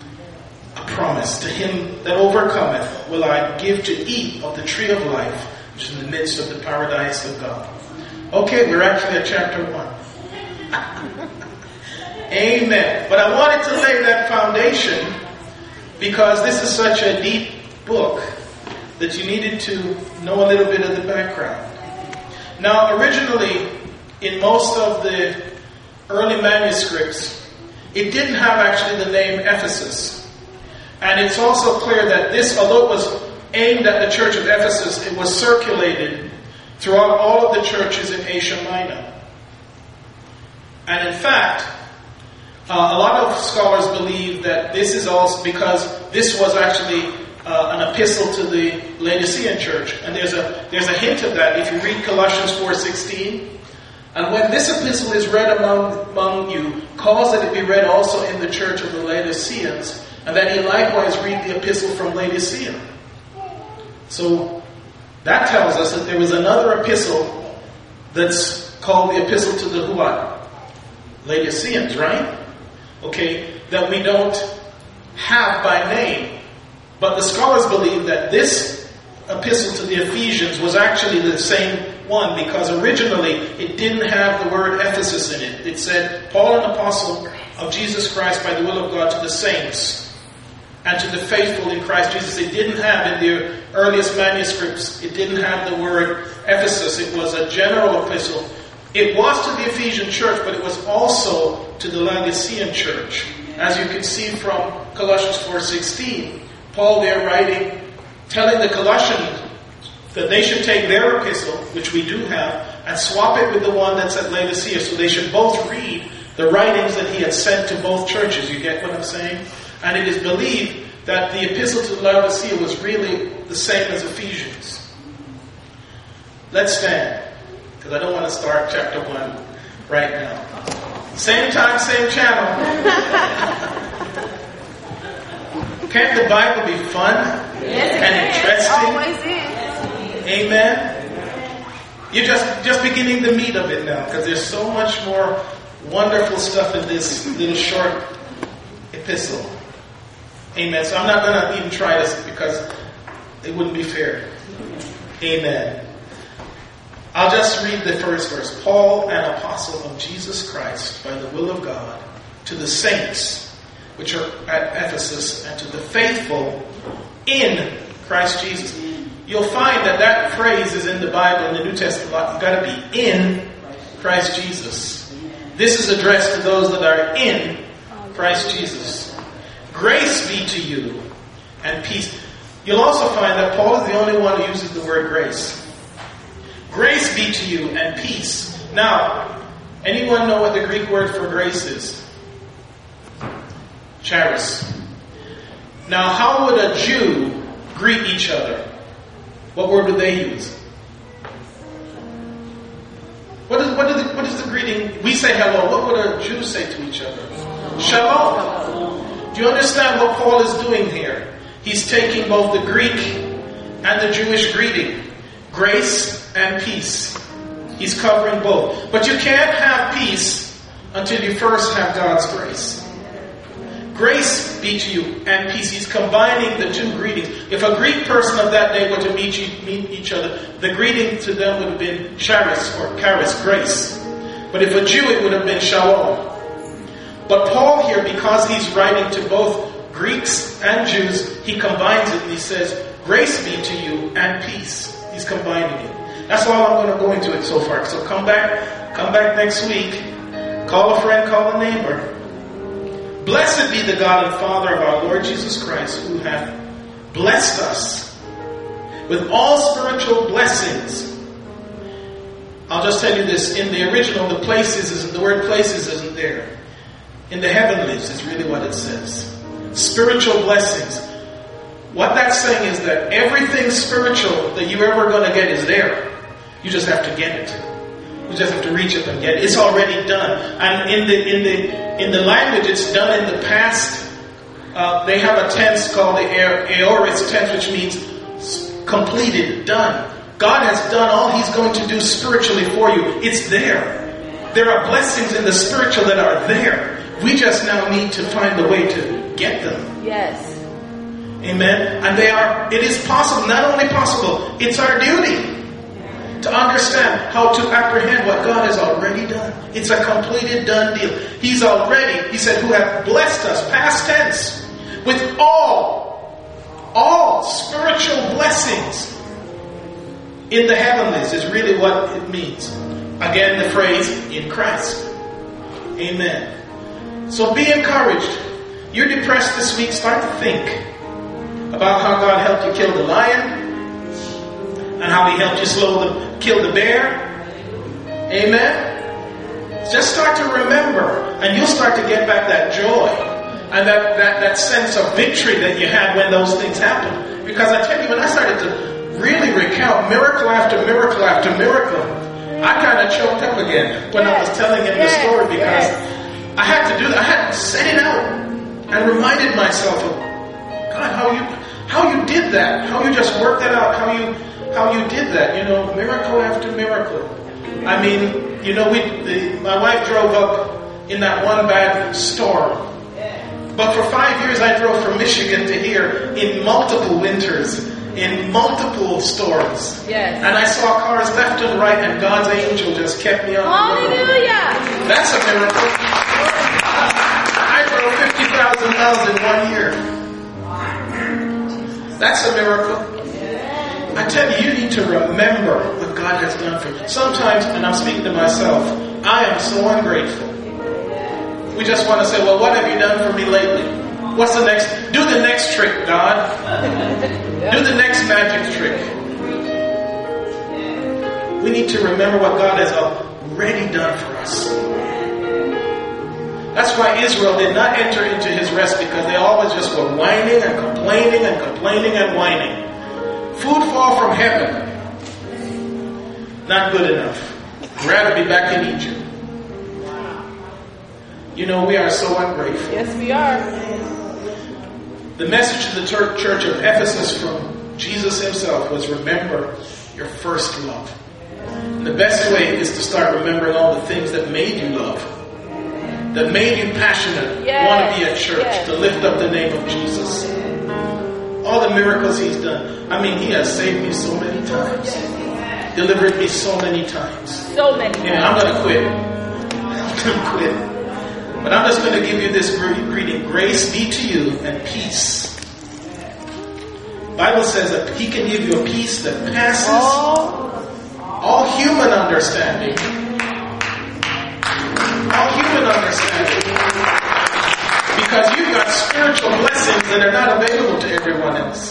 A promise. To him that overcometh will I give to eat of the tree of life, which is in the midst of the paradise of God. Okay, we're actually at chapter one. Amen. But I wanted to lay that foundation because this is such a deep book that you needed to know a little bit of the background. Now, originally, in most of the early manuscripts, it didn't have actually the name Ephesus. And it's also clear that this, although it was aimed at the church of Ephesus, it was circulated throughout all of the churches in Asia Minor. And in fact, Uh, a lot of scholars believe that this is also because this was actually uh, an epistle to the Laodicean church, and there's a there's a hint of that if you read Colossians four sixteen. And when this epistle is read among among you, cause that it be read also in the church of the Laodiceans, and that ye likewise read the epistle from Laodicea. So that tells us that there was another epistle that's called the epistle to the what? Laodiceans, right? Okay, that we don't have by name. But the scholars believe that this epistle to the Ephesians was actually the same one, because originally it didn't have the word Ephesus in it. It said, Paul, an apostle of Jesus Christ by the will of God, to the saints and to the faithful in Christ Jesus. It didn't have in the earliest manuscripts, it didn't have the word Ephesus. It was a general epistle. It was to the Ephesian church, but it was also to the Laodicean church. As you can see from Colossians four sixteen, Paul there writing, telling the Colossians that they should take their epistle, which we do have, and swap it with the one that's at Laodicea. So they should both read the writings that he had sent to both churches. You get what I'm saying? And it is believed that the epistle to Laodicea was really the same as Ephesians. Let's stand, because I don't want to start chapter one right now. Same time, same channel. Can't the Bible be fun and interesting? Always is. Amen. You're just, just beginning the meat of it now, because there's so much more wonderful stuff in this little short epistle. Amen. So I'm not going to even try this because it wouldn't be fair. Amen. I'll just read the first verse. Paul, an apostle of Jesus Christ, by the will of God, to the saints which are at Ephesus, and to the faithful in Christ Jesus. You'll find that that phrase is in the Bible, in the New Testament. You've got to be in Christ Jesus. This is addressed to those that are in Christ Jesus. Grace be to you and peace. You'll also find that Paul is the only one who uses the word grace. Grace be to you and peace. Now, anyone know what the Greek word for grace is? Charis. Now, how would a Jew greet each other? What word would they use? What is, what, is the, what is the greeting? We say hello. What would a Jew say to each other? Shalom. Do you understand what Paul is doing here? He's taking both the Greek and the Jewish greeting. Grace and peace. He's covering both. But you can't have peace until you first have God's grace. Grace be to you and peace. He's combining the two greetings. If a Greek person of that day were to meet, you, meet each other, the greeting to them would have been charis or charis, grace. But if a Jew, it would have been shalom. But Paul here, because he's writing to both Greeks and Jews, he combines it and he says, grace be to you and peace. He's combining it. That's all I'm going to go into it so far. So come back, come back next week. Call a friend, call a neighbor. Blessed be the God and Father of our Lord Jesus Christ, who hath blessed us with all spiritual blessings. I'll just tell you this. In the original, the places isn't, the word places isn't there. In the heavenlies is really what it says. Spiritual blessings. What that's saying is that everything spiritual that you're ever going to get is there. You just have to get it. You just have to reach up and get it. It's already done. And in the in the in the language, it's done in the past. Uh, they have a tense called the aorist tense, which means completed, done. God has done all He's going to do spiritually for you. It's there. There are blessings in the spiritual that are there. We just now need to find a way to get them. Yes. Amen. And they are, it is possible, not only possible, it's our duty to understand how to apprehend what God has already done. It's a completed, done deal. He's already, He said, who hath blessed us, past tense, with all, all spiritual blessings in the heavenlies is really what it means. Again, the phrase, in Christ. Amen. So be encouraged. You're depressed this week, start to think about how God helped you kill the lion and how He helped you slow the, kill the bear. Amen. Just start to remember, and you'll start to get back that joy and that, that, that sense of victory that you had when those things happened. Because I tell you, when I started to really recount miracle after miracle after miracle, I kind of choked up again when I was telling him the story, because I had to do that. I had to set it out and reminded myself of God, how you how you did that, how you just worked that out, how you how you did that. You know, miracle after miracle. I mean, you know, we the, my wife drove up in that one bad storm, But for five years I drove from Michigan to here in multiple winters, in multiple storms. Yes. And I saw cars left and right, and God's angel just kept me on the road. Hallelujah. That's a miracle. I drove fifty thousand miles in one year. That's a miracle. I tell you, you need to remember what God has done for you. Sometimes, and I'm speaking to myself, I am so ungrateful. We just want to say, well, what have you done for me lately? What's the next? Do the next trick, God. Do the next magic trick. We need to remember what God has already done for us. That's why Israel did not enter into his rest, because they always just were whining and complaining and complaining and whining. Food fall from heaven. Not good enough. Rather be back in Egypt. You know, we are so ungrateful. Yes, we are. The message to the church of Ephesus from Jesus himself was, remember your first love. And the best way is to start remembering all the things that made you love, that made you passionate, yes. want to be at church, yes. to lift up the name of Jesus. All the miracles he's done. I mean, he has saved me so many times. Delivered me so many times. So many times. Yeah, I'm going to quit. I'm going to quit. But I'm just going to give you this greeting. Grace be to you and peace. The Bible says that he can give you a peace that passes Oh. all human understanding. All human understanding. Because you've got spiritual blessings that are not available to everyone else.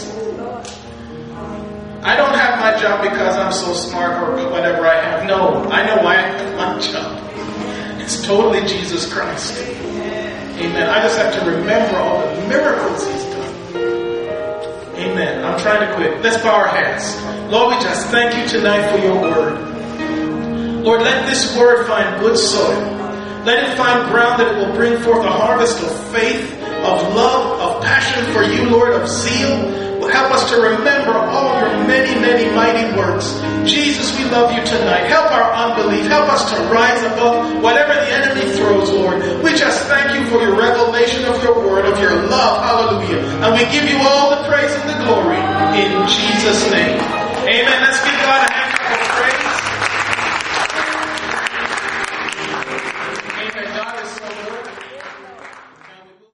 I don't have my job because I'm so smart or whatever I have. No, I know why I have my job. It's totally Jesus Christ. Amen. I just have to remember all the miracles he's done. Amen. I'm trying to quit. Let's bow our heads. Lord, we just thank you tonight for your word. Lord, let this word find good soil. Let it find ground that it will bring forth a harvest of faith, of love, of passion for you, Lord, of zeal. Help us to remember all your many, many mighty works. Jesus, we love you tonight. Help our unbelief. Help us to rise above whatever the enemy throws, Lord. We just thank you for your revelation of your word, of your love. Hallelujah. And we give you all the praise and the glory in Jesus' name.